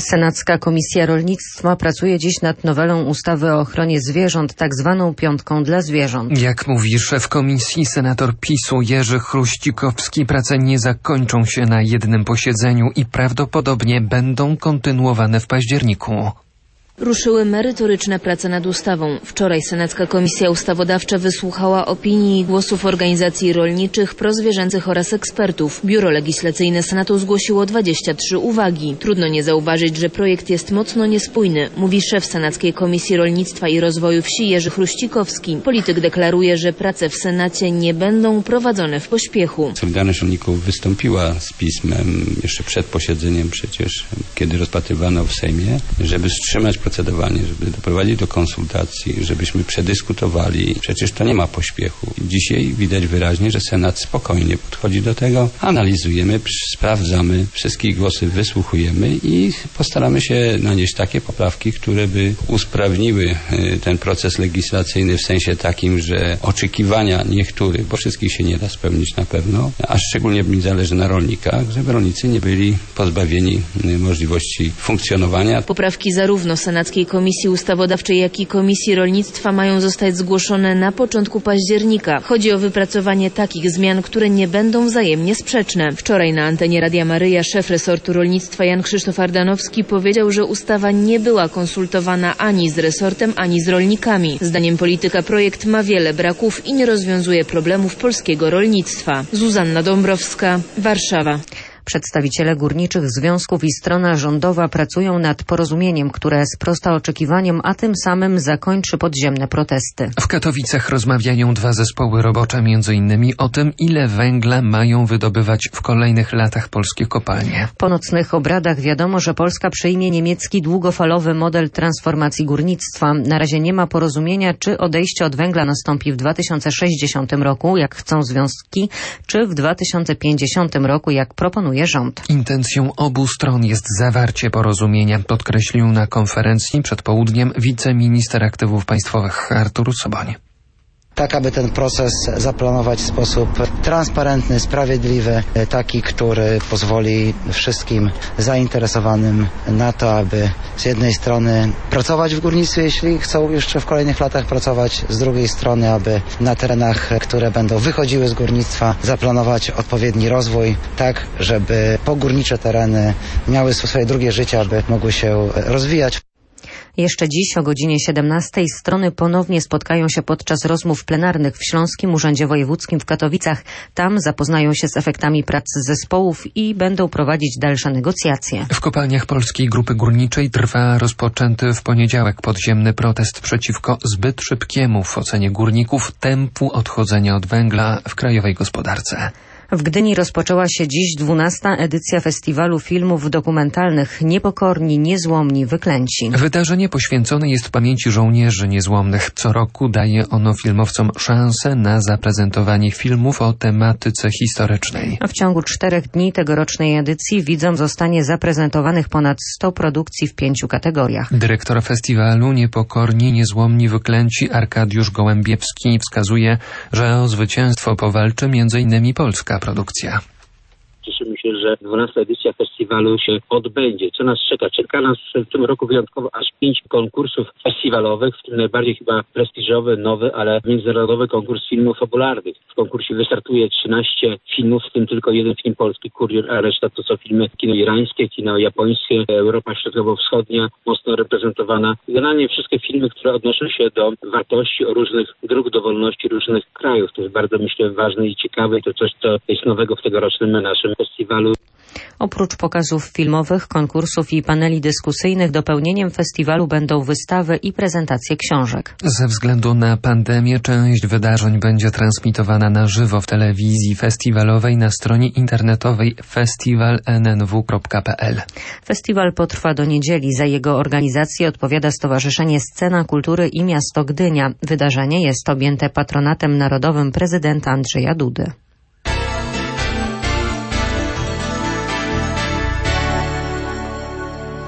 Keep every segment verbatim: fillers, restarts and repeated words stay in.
Senacka Komisja Rolnictwa pracuje dziś nad nowelą ustawy o ochronie zwierząt, tak zwaną piątką dla zwierząt. Jak mówi szef komisji, senator PiS-u Jerzy Chruścikowski, prace nie zakończą się na jednym posiedzeniu i prawdopodobnie będą kontynuowane w październiku. Ruszyły merytoryczne prace nad ustawą. Wczoraj Senacka Komisja Ustawodawcza wysłuchała opinii i głosów organizacji rolniczych, prozwierzęcych oraz ekspertów. Biuro Legislacyjne Senatu zgłosiło dwadzieścia trzy uwagi. Trudno nie zauważyć, że projekt jest mocno niespójny, mówi szef Senackiej Komisji Rolnictwa i Rozwoju Wsi Jerzy Chruścikowski. Polityk deklaruje, że prace w Senacie nie będą prowadzone w pośpiechu. Solidarność Rolników wystąpiła z pismem jeszcze przed posiedzeniem przecież, kiedy rozpatrywano w Sejmie, żeby wstrzymać procedowanie, żeby doprowadzić do konsultacji, żebyśmy przedyskutowali. Przecież to nie ma pośpiechu. Dzisiaj widać wyraźnie, że Senat spokojnie podchodzi do tego. Analizujemy, sprawdzamy, wszystkie głosy wysłuchujemy i postaramy się nanieść takie poprawki, które by usprawniły ten proces legislacyjny w sensie takim, że oczekiwania niektórych, bo wszystkich się nie da spełnić na pewno, a szczególnie mi zależy na rolnikach, żeby rolnicy nie byli pozbawieni możliwości funkcjonowania. Poprawki zarówno Senat Senackiej Komisji Ustawodawczej, jak i Komisji Rolnictwa mają zostać zgłoszone na początku października. Chodzi o wypracowanie takich zmian, które nie będą wzajemnie sprzeczne. Wczoraj na antenie Radia Maryja szef resortu rolnictwa Jan Krzysztof Ardanowski powiedział, że ustawa nie była konsultowana ani z resortem, ani z rolnikami. Zdaniem polityka projekt ma wiele braków i nie rozwiązuje problemów polskiego rolnictwa. Zuzanna Dąbrowska, Warszawa. Przedstawiciele górniczych związków i strona rządowa pracują nad porozumieniem, które sprosta oczekiwaniom, a tym samym zakończy podziemne protesty. W Katowicach rozmawiają dwa zespoły robocze, między innymi o tym, ile węgla mają wydobywać w kolejnych latach polskie kopalnie. Po nocnych obradach wiadomo, że Polska przyjmie niemiecki długofalowy model transformacji górnictwa. Na razie nie ma porozumienia, czy odejście od węgla nastąpi w dwa tysiące sześćdziesiątym roku, jak chcą związki, czy w dwa tysiące pięćdziesiątym roku, jak proponuje rząd. Intencją obu stron jest zawarcie porozumienia, podkreślił na konferencji przed południem wiceminister aktywów państwowych Artur Soboń. Tak, aby ten proces zaplanować w sposób transparentny, sprawiedliwy, taki, który pozwoli wszystkim zainteresowanym na to, aby z jednej strony pracować w górnictwie, jeśli chcą jeszcze w kolejnych latach pracować, z drugiej strony, aby na terenach, które będą wychodziły z górnictwa, zaplanować odpowiedni rozwój, tak, żeby pogórnicze tereny miały swoje drugie życie, aby mogły się rozwijać. Jeszcze dziś o godzinie siedemnastej strony ponownie spotkają się podczas rozmów plenarnych w Śląskim Urzędzie Wojewódzkim w Katowicach. Tam zapoznają się z efektami prac zespołów i będą prowadzić dalsze negocjacje. W kopalniach Polskiej Grupy Górniczej trwa rozpoczęty w poniedziałek podziemny protest przeciwko zbyt szybkiemu w ocenie górników tempu odchodzenia od węgla w krajowej gospodarce. W Gdyni rozpoczęła się dziś dwunasta edycja festiwalu filmów dokumentalnych Niepokorni, Niezłomni, Wyklęci. Wydarzenie poświęcone jest pamięci żołnierzy niezłomnych. Co roku daje ono filmowcom szansę na zaprezentowanie filmów o tematyce historycznej. W ciągu czterech dni tegorocznej edycji widzom zostanie zaprezentowanych ponad sto produkcji w pięciu kategoriach. Dyrektor festiwalu Niepokorni, Niezłomni, Wyklęci Arkadiusz Gołębiewski wskazuje, że o zwycięstwo powalczy między innymi Polska produkcja. Cieszymy się, że dwunasta edycja festiwalu się odbędzie. Co nas czeka? Czeka nas w tym roku wyjątkowo aż pięć konkursów festiwalowych, w tym najbardziej chyba prestiżowy, nowy, ale międzynarodowy konkurs filmów fabularnych. W konkursie wystartuje trzynaście filmów, w tym tylko jeden film polski, Kurier, a reszta to są filmy kino irańskie, kino japońskie, Europa Środkowo-Wschodnia, mocno reprezentowana. Generalnie wszystkie filmy, które odnoszą się do wartości, o różnych dróg do wolności różnych krajów. To jest bardzo, myślę, ważne i ciekawe i to coś, co jest nowego w tegorocznym naszym festiwalu. Oprócz pokazów filmowych, konkursów i paneli dyskusyjnych dopełnieniem festiwalu będą wystawy i prezentacje książek. Ze względu na pandemię część wydarzeń będzie transmitowana na żywo w telewizji festiwalowej na stronie internetowej festiwal n n w kropka p l. Festiwal potrwa do niedzieli. Za jego organizację odpowiada Stowarzyszenie Scena Kultury i Miasto Gdynia. Wydarzenie jest objęte patronatem narodowym prezydenta Andrzeja Dudy.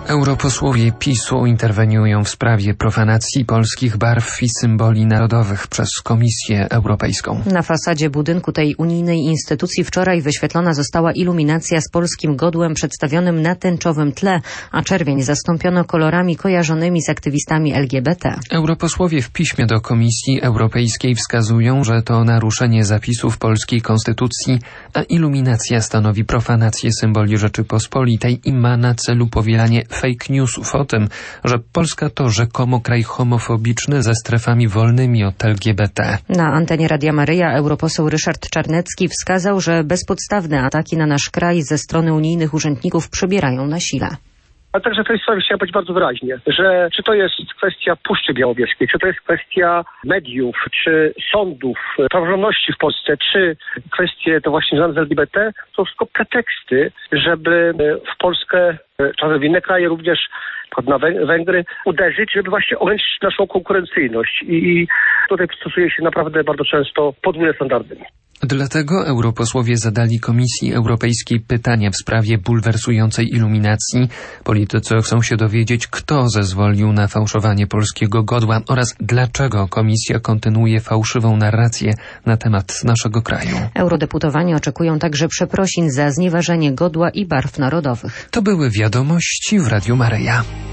Europosłowie PiSu interweniują w sprawie profanacji polskich barw i symboli narodowych przez Komisję Europejską. Na fasadzie budynku tej unijnej instytucji wczoraj wyświetlona została iluminacja z polskim godłem przedstawionym na tęczowym tle, a czerwień zastąpiono kolorami kojarzonymi z aktywistami L G B T. Europosłowie w piśmie do Komisji Europejskiej wskazują, że to naruszenie zapisów polskiej konstytucji, a iluminacja stanowi profanację symboli Rzeczypospolitej i ma na celu powielanie fake newsów o tym, że Polska to rzekomo kraj homofobiczny ze strefami wolnymi od L G B T. Na antenie Radia Maryja europoseł Ryszard Czarnecki wskazał, że bezpodstawne ataki na nasz kraj ze strony unijnych urzędników przybierają na sile. A także w tej sprawie chciałem powiedzieć bardzo wyraźnie, że czy to jest kwestia Puszczy Białowieskiej, czy to jest kwestia mediów, czy sądów, praworządności w Polsce, czy kwestie to właśnie związane z L G B T, to wszystko preteksty, żeby w Polskę, czasem w inne kraje również, na Węgry, uderzyć, żeby właśnie ograniczyć naszą konkurencyjność. I tutaj stosuje się naprawdę bardzo często podwójne standardy. Dlatego europosłowie zadali Komisji Europejskiej pytania w sprawie bulwersującej iluminacji. Politycy chcą się dowiedzieć, kto zezwolił na fałszowanie polskiego godła oraz dlaczego Komisja kontynuuje fałszywą narrację na temat naszego kraju. Eurodeputowani oczekują także przeprosin za znieważenie godła i barw narodowych. To były wiadomości w Radiu Maryja.